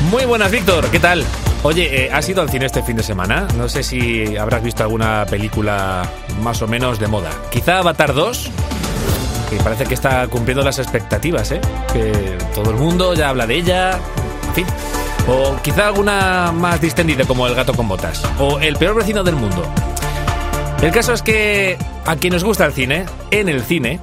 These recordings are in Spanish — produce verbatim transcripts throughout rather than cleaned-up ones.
Muy buenas, Víctor, ¿qué tal? Oye, eh, ¿has ido al cine este fin de semana? No sé si habrás visto alguna película más o menos de moda. Quizá Avatar dos, que parece que está cumpliendo las expectativas, ¿eh? Que todo el mundo ya habla de ella, en fin. O quizá alguna más distendida como El gato con botas. O El peor vecino del mundo. El caso es que a quien nos gusta el cine, en el cine,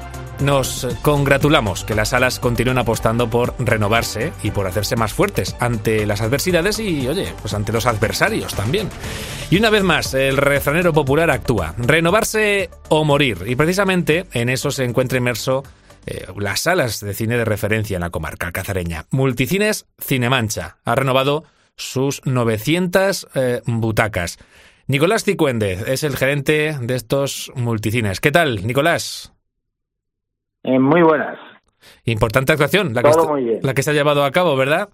nos congratulamos que las salas continúen apostando por renovarse y por hacerse más fuertes ante las adversidades y, oye, pues ante los adversarios también. Y una vez más, el refranero popular actúa. Renovarse o morir. Y precisamente en eso se encuentra inmerso eh, las salas de cine de referencia en la comarca alcazareña. Multicines Cinemancha ha renovado sus novecientas eh, butacas. Nicolás Cicuéndez es el gerente de estos multicines. ¿Qué tal, Nicolás? Eh, muy buenas. Importante actuación, la que, Todo est- muy bien. la que se ha llevado a cabo, ¿verdad?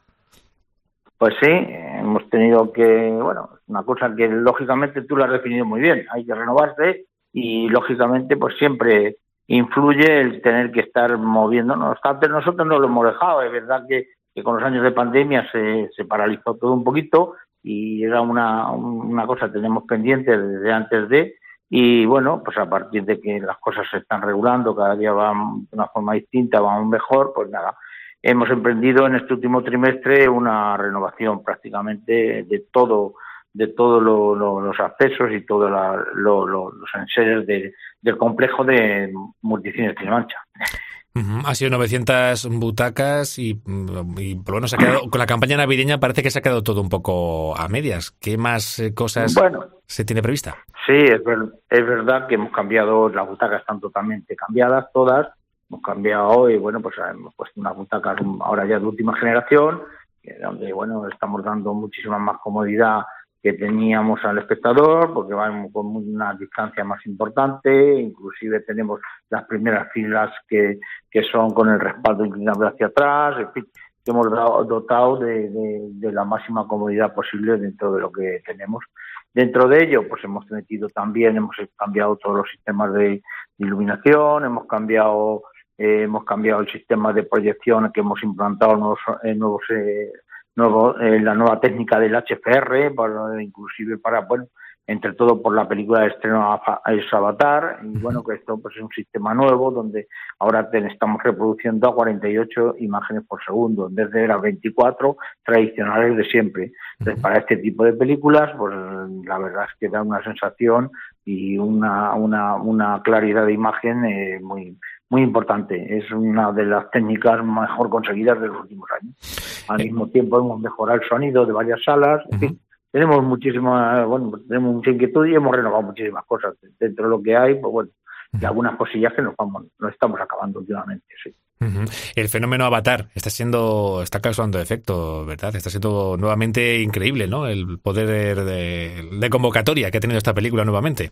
Pues sí, hemos tenido que, bueno, una cosa que lógicamente tú lo has definido muy bien, hay que renovarse y lógicamente pues siempre influye el tener que estar moviéndonos. No obstante, nosotros no lo hemos dejado, es verdad que, que con los años de pandemia se, se paralizó todo un poquito y era una, una cosa que tenemos pendiente desde antes de. Y bueno, pues a partir de que las cosas se están regulando, cada día van de una forma distinta, van mejor, pues nada, hemos emprendido en este último trimestre una renovación prácticamente de todo, de todos lo, lo, los accesos y todos lo, lo, los enseres de, del complejo de Multicines Cinemancha. Uh-huh. Ha sido novecientas butacas y, y por lo menos se ha quedado, con la campaña navideña parece que se ha quedado todo un poco a medias. ¿Qué más eh, cosas bueno, se tiene prevista? Sí, es, ver, es verdad que hemos cambiado, las butacas están totalmente cambiadas, todas. Hemos cambiado y bueno, pues hemos puesto unas butacas ahora ya de última generación, donde bueno, estamos dando muchísima más comodidad que teníamos al espectador, porque van con una distancia más importante, inclusive tenemos las primeras filas que, que son con el respaldo inclinado hacia atrás, en fin, que hemos dado, dotado de, de, de la máxima comodidad posible dentro de lo que tenemos. Dentro de ello, pues hemos metido también, hemos cambiado todos los sistemas de iluminación, hemos cambiado eh, hemos cambiado el sistema de proyección que hemos implantado nuevos, eh, nuevos eh, nuevo, eh, la nueva técnica del H F R, para, inclusive para, bueno, entre todo por la película de estreno es Avatar, y bueno, que esto pues es un sistema nuevo donde ahora te, estamos reproduciendo a cuarenta y ocho imágenes por segundo, en vez de las veinticuatro tradicionales de siempre. Entonces, para este tipo de películas, pues la verdad es que da una sensación y una, una, una claridad de imagen eh, muy muy importante. Es una de las técnicas mejor conseguidas de los últimos años. Al mismo tiempo hemos mejorado el sonido de varias salas, en fin, tenemos muchísimas, bueno, tenemos mucha inquietud y hemos renovado muchísimas cosas. Dentro de lo que hay, pues bueno, y algunas cosillas que nos vamos, nos estamos acabando últimamente, sí. Uh-huh. El fenómeno Avatar está siendo, está causando efecto, ¿verdad? Está siendo nuevamente increíble, ¿no? El poder de, de convocatoria que ha tenido esta película nuevamente.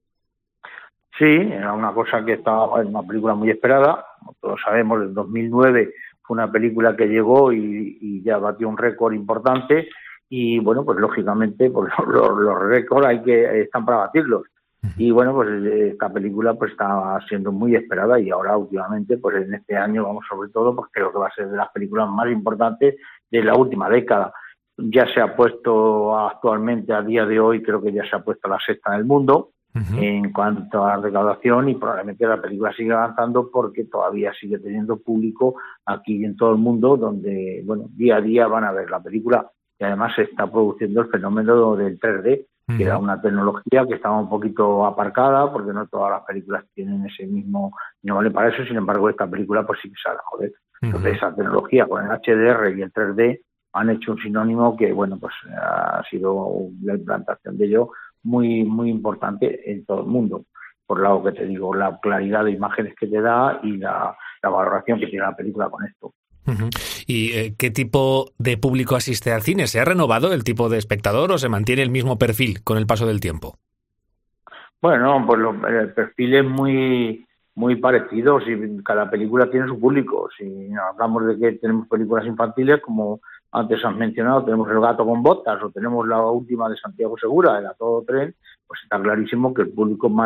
Sí, era una cosa que estaba, era una película muy esperada, como todos sabemos, en dos mil nueve fue una película que llegó y, y ya batió un récord importante y bueno, pues lógicamente pues, los, los récords hay que están para batirlos. Y bueno, pues esta película pues está siendo muy esperada y ahora últimamente, pues en este año vamos sobre todo, pues creo que va a ser de las películas más importantes de la última década. Ya se ha puesto actualmente, a día de hoy, creo que ya se ha puesto la sexta en el mundo uh-huh. en cuanto a recaudación y probablemente la película sigue avanzando porque todavía sigue teniendo público aquí en todo el mundo donde, bueno, día a día van a ver la película y además se está produciendo el fenómeno del tres D, que era una tecnología que estaba un poquito aparcada porque no todas las películas tienen ese mismo, no vale para eso, sin embargo esta película pues sí que sale, joder. Entonces esa tecnología con el H D R y el tres D han hecho un sinónimo que bueno pues ha sido la implantación de ello muy muy importante en todo el mundo, por lo que te digo, la claridad de imágenes que te da y la, la valoración que tiene la película con esto. Uh-huh. ¿Y eh, qué tipo de público asiste al cine? ¿Se ha renovado el tipo de espectador o se mantiene el mismo perfil con el paso del tiempo? Bueno, pues lo, el perfil es muy muy parecido. Si cada película tiene su público. Si hablamos de que tenemos películas infantiles, como antes has mencionado, tenemos El gato con botas o tenemos la última de Santiago Segura, el A Todo Tren, pues está clarísimo que el público más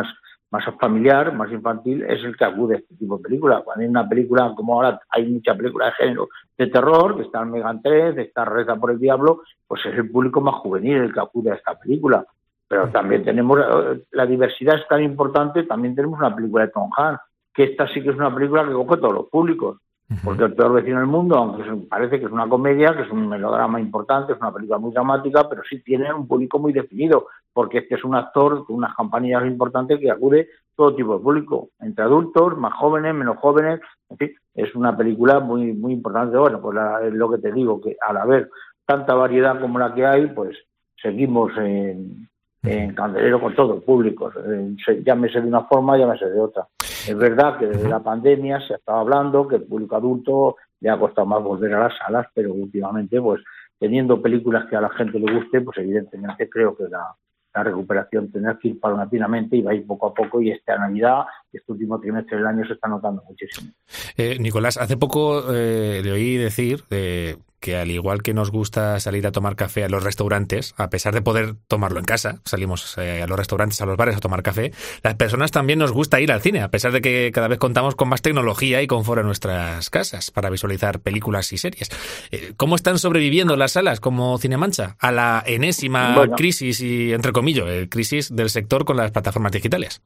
más familiar, más infantil, es el que acude a este tipo de películas. Cuando hay una película, como ahora hay mucha película de género de terror, que está el Megan tres, está Reza por el Diablo, pues es el público más juvenil el que acude a esta película. Pero también tenemos, la diversidad es tan importante, también tenemos una película de Tom Hanks, que esta sí que es una película que coge todos los públicos. Porque El peor vecino del mundo, aunque parece que es una comedia, que es un melodrama importante, es una película muy dramática, pero sí tiene un público muy definido, porque este es un actor con unas campanillas importantes que acude todo tipo de público, entre adultos, más jóvenes, menos jóvenes, en fin, es una película muy muy importante. Bueno, pues la, es lo que te digo, que al haber tanta variedad como la que hay, pues seguimos en, en candelero con todos los públicos, eh, llámese de una forma, llámese de otra. Es verdad que desde la pandemia se estaba hablando que el público adulto le ha costado más volver a las salas, pero últimamente, pues teniendo películas que a la gente le guste, pues evidentemente creo que la, la recuperación tendrá que ir paulatinamente y va a ir poco a poco, y esta Navidad, este último trimestre del año se está notando muchísimo. Eh, Nicolás, hace poco eh, le oí decir eh, que al igual que nos gusta salir a tomar café a los restaurantes, a pesar de poder tomarlo en casa, salimos eh, a los restaurantes, a los bares a tomar café, las personas también nos gusta ir al cine, a pesar de que cada vez contamos con más tecnología y confort en nuestras casas para visualizar películas y series. Eh, ¿Cómo están sobreviviendo las salas como Cinemancha a la enésima bueno. crisis, y entre comillas, eh, crisis del sector con las plataformas digitales?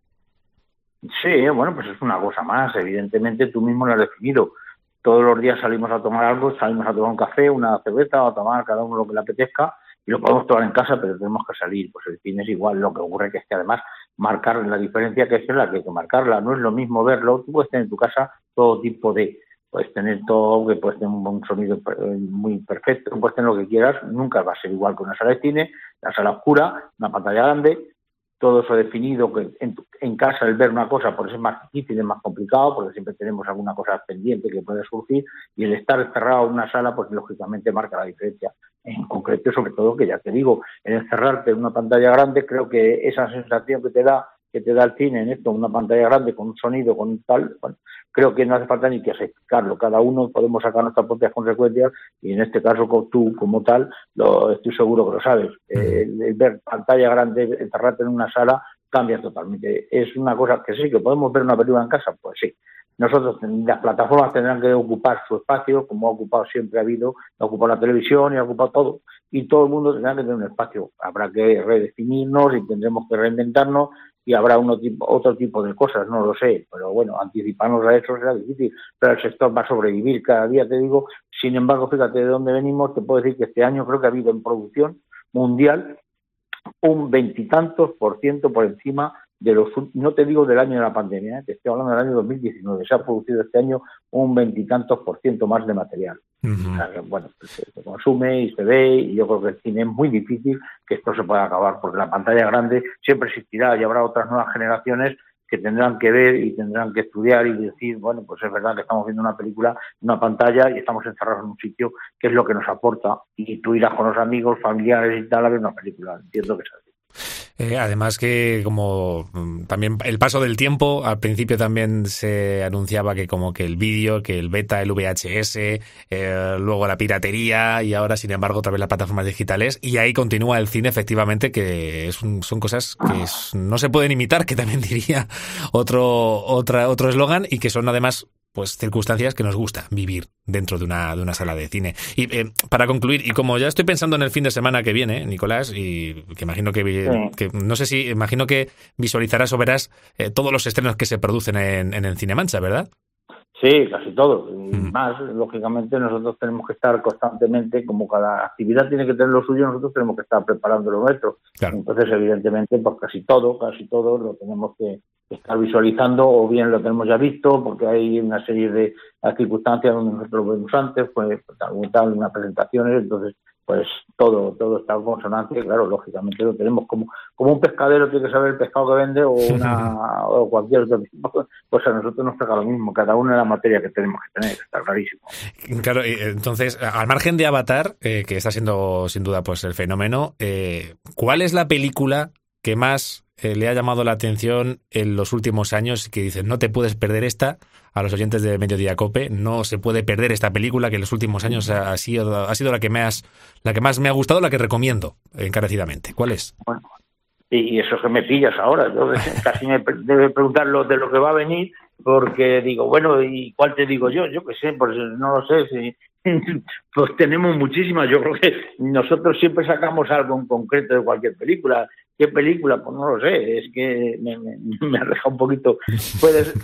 Sí, bueno, pues es una cosa más, evidentemente tú mismo lo has definido. Todos los días salimos a tomar algo, salimos a tomar un café, una cerveza, o a tomar cada uno lo que le apetezca, y lo podemos tomar en casa, pero tenemos que salir. Pues el cine es igual, lo que ocurre que es que además marcar la diferencia que es la que hay que marcarla. No es lo mismo verlo, tú puedes tener en tu casa todo tipo de, puedes tener todo, que puedes tener un sonido muy perfecto, puedes tener lo que quieras, nunca va a ser igual que una sala de cine, la sala oscura, una pantalla grande, todo eso definido, que en, tu, en casa el ver una cosa por eso es más difícil, es más complicado, porque siempre tenemos alguna cosa pendiente que puede surgir, y el estar encerrado en una sala, pues lógicamente marca la diferencia. En concreto, sobre todo, que ya te digo, el encerrarte en una pantalla grande, creo que esa sensación que te da que te da el cine en esto, una pantalla grande con un sonido, con un tal, bueno, creo que no hace falta ni que explicarlo, cada uno podemos sacar nuestras propias consecuencias, y en este caso tú como tal, lo estoy seguro que lo sabes, el, el ver pantalla grande, encerrarte en una sala, cambia totalmente. Es una cosa que sí, que podemos ver una película en casa, pues sí. Nosotros, las plataformas tendrán que ocupar su espacio, como ha ocupado siempre ha habido, ha ocupado la televisión y ha ocupado todo, y todo el mundo tendrá que tener un espacio. Habrá que redefinirnos y tendremos que reinventarnos, y habrá uno tipo, otro tipo de cosas, no lo sé, pero bueno, anticiparnos a eso será difícil, pero el sector va a sobrevivir cada día, te digo. Sin embargo, fíjate de dónde venimos, te puedo decir que este año creo que ha habido en producción mundial un veintitantos por ciento por encima de los, no te digo del año de la pandemia, ¿eh? Te estoy hablando del año dos mil diecinueve, se ha producido este año un veintitantos por ciento más de material. Uh-huh. O sea, que, bueno, pues se consume y se ve, y yo creo que el cine es muy difícil que esto se pueda acabar, porque la pantalla grande siempre existirá, y habrá otras nuevas generaciones que tendrán que ver y tendrán que estudiar y decir, bueno, pues es verdad que estamos viendo una película en una pantalla y estamos encerrados en un sitio, que es lo que nos aporta, y tú irás con los amigos, familiares y tal a ver una película, entiendo que es así. Eh, además que como también el paso del tiempo, al principio también se anunciaba que como que el vídeo, que el beta, el V H S, eh, luego la piratería, y ahora sin embargo otra vez las plataformas digitales, y ahí continúa el cine, efectivamente, que es un, son cosas que es, no se pueden imitar, que también diría otro otra otro eslogan, y que son además pues circunstancias que nos gusta vivir dentro de una de una sala de cine. Y eh, para concluir, y como ya estoy pensando en el fin de semana que viene, Nicolás, y que imagino que, sí. que no sé si, imagino que visualizarás o verás eh, todos los estrenos que se producen en, en el Cinemancha, ¿verdad? Sí, casi todo. Y mm. más, lógicamente, nosotros tenemos que estar constantemente, como cada actividad tiene que tener lo suyo, nosotros tenemos que estar preparando lo nuestro. Claro. Entonces, evidentemente, pues casi todo, casi todo lo tenemos que estar visualizando, o bien lo tenemos ya visto, porque hay una serie de circunstancias donde nosotros lo vemos antes, pues tal, tal, unas presentaciones, entonces pues todo todo está en consonancia, y claro, lógicamente lo tenemos como como un pescadero tiene que saber el pescado que vende, o una o cualquier otro tipo, pues a nosotros nos pega lo mismo, cada uno en la materia que tenemos que tener, está clarísimo. Claro, entonces, al margen de Avatar, eh, que está siendo sin duda pues el fenómeno, eh, ¿cuál es la película que más eh, le ha llamado la atención en los últimos años, que dices, no te puedes perder esta? A los oyentes de Mediodía Cope, no se puede perder esta película, que en los últimos años ha, ha sido ha sido la que más la que más me ha gustado, la que recomiendo encarecidamente. ¿Cuál es? Bueno, y eso que me pillas ahora. Yo casi me debe preguntar lo de lo que va a venir, porque digo, bueno, ¿y cuál te digo yo? Yo qué sé, pues no lo sé. Si, pues tenemos muchísimas. Yo creo que nosotros siempre sacamos algo en concreto de cualquier película. ¿Qué película? Pues no lo sé. Es que me, me, me aleja un poquito. Puedes,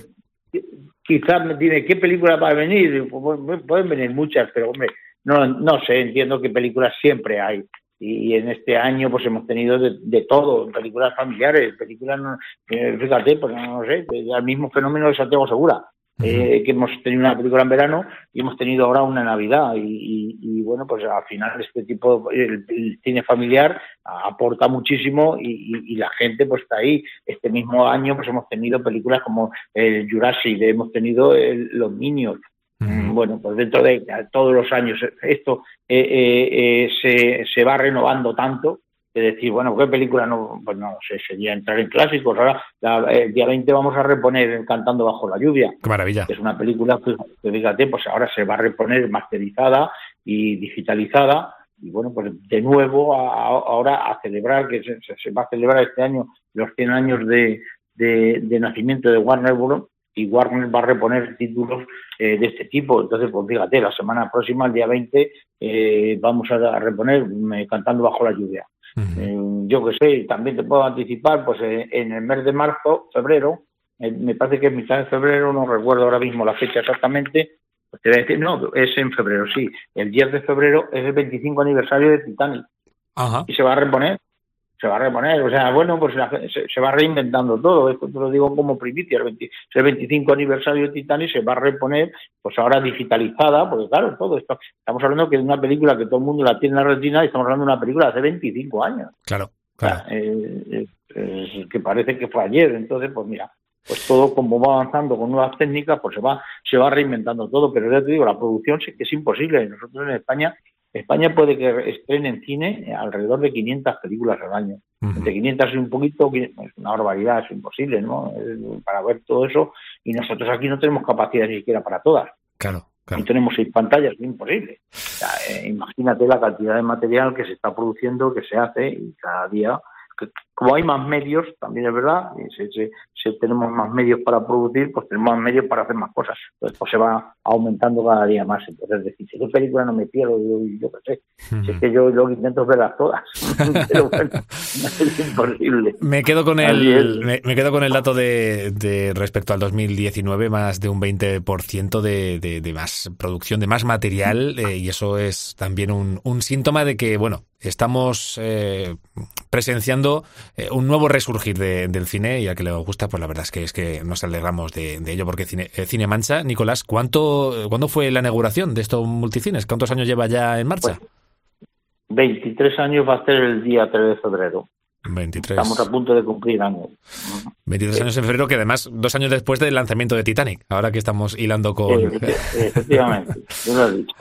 quizás me tiene, ¿qué película va a venir? Pues, pueden venir muchas, pero hombre, no, no sé. Entiendo que películas siempre hay. Y en este año pues hemos tenido de, de todo, películas familiares, películas, eh, fíjate, pues no, no sé, el mismo fenómeno de Santiago Segura, eh, que hemos tenido una película en verano y hemos tenido ahora una en Navidad. Y, y, y bueno, pues al final este tipo, el, el cine familiar aporta muchísimo y, y, y la gente pues está ahí. Este mismo año pues hemos tenido películas como el Jurassic, hemos tenido el, Los Minions. Uh-huh. Bueno, pues dentro de todos los años esto eh, eh, eh, se, se va renovando tanto, de decir, bueno, ¿qué película? No, pues no sé, sería entrar en clásicos. Ahora, la, el día veinte vamos a reponer Cantando bajo la lluvia. ¡Qué maravilla! Es una película que, fíjate, pues ahora se va a reponer masterizada y digitalizada. Y bueno, pues de nuevo a, a, ahora a celebrar, que se, se va a celebrar este año los cien años de, de, de nacimiento de Warner Bros. Y Warner va a reponer títulos eh, de este tipo. Entonces, pues fíjate, la semana próxima, el día veinte, eh, vamos a reponer eh, Cantando bajo la lluvia. Uh-huh. Eh, yo que sé, también te puedo anticipar, pues eh, en el mes de marzo, febrero, eh, me parece que es mitad de febrero, no recuerdo ahora mismo la fecha exactamente, pues te voy a decir, no, es en febrero, sí. El diez de febrero es el veinticinco aniversario de Titanic. Uh-huh. Y se va a reponer. Se va a reponer, o sea, bueno, pues la, se, se va reinventando todo. Esto te lo digo como primicia. El, veinte, el veinticinco aniversario de Titanic se va a reponer, pues ahora digitalizada, porque claro, todo esto. Estamos hablando que de una película que todo el mundo la tiene en la retina y estamos hablando de una película de hace veinticinco años. Claro, claro. O sea, eh, eh, eh, que parece que fue ayer. Entonces, pues mira, pues todo como va avanzando con nuevas técnicas, pues se va, se va reinventando todo. Pero ya te digo, la producción sí que es imposible. Nosotros en España. España puede que estrene en cine alrededor de quinientas películas al año. Uh-huh. Entre quinientas y un poquito, es una barbaridad, es imposible, ¿no? Es para ver todo eso, y nosotros aquí no tenemos capacidad ni siquiera para todas. Claro, claro. No tenemos seis pantallas, es imposible. O sea, eh, imagínate la cantidad de material que se está produciendo, que se hace, y cada día, que, como hay más medios, también es verdad, si, si, si tenemos más medios para producir, pues tenemos más medios para hacer más cosas. Entonces, pues se va aumentando cada día más. Entonces, decir, si qué película no me pierdo, yo, yo qué sé. Uh-huh. Si es que yo lo que intento es verlas todas. Pero bueno, es imposible. Me quedo con el, me, me quedo con el dato de, de respecto al dos mil diecinueve, más de un veinte por ciento de, de, de más producción, de más material, eh, y eso es también un, un síntoma de que, bueno, estamos eh, presenciando eh, un nuevo resurgir de, del cine, y a que le gusta, pues la verdad es que es que nos alegramos de, de ello, porque Cine, eh, Cinemancha, Nicolás, ¿cuánto, ¿cuándo fue la inauguración de estos multicines? ¿Cuántos años lleva ya en marcha? Pues, veintitrés años va a ser el día tres de febrero. veintitrés. Estamos a punto de cumplir años. veintitrés sí. Años en febrero, que además dos años después del lanzamiento de Titanic, ahora que estamos hilando con... Sí, efectivamente, yo lo he dicho.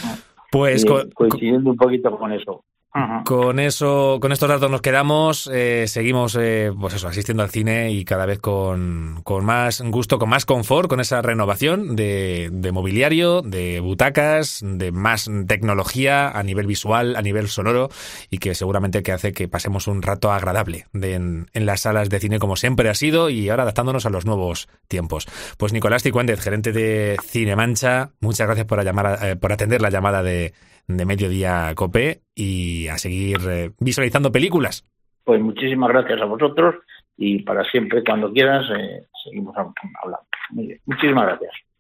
Pues y, con, coincidiendo un poquito con eso. Uh-huh. Con eso, con estos datos nos quedamos, eh, seguimos eh, pues eso, asistiendo al cine, y cada vez con, con más gusto, con más confort, con esa renovación de, de mobiliario, de butacas, de más tecnología a nivel visual, a nivel sonoro, y que seguramente que hace que pasemos un rato agradable de, en, en las salas de cine, como siempre ha sido, y ahora adaptándonos a los nuevos tiempos. Pues Nicolás Cifuentes, gerente de Cinemancha, muchas gracias por, llamar, eh, por atender la llamada de de Mediodía Cope, y a seguir eh, visualizando películas. Pues muchísimas gracias a vosotros, y para siempre, cuando quieras, eh, seguimos hablando. Muy bien. Muchísimas gracias.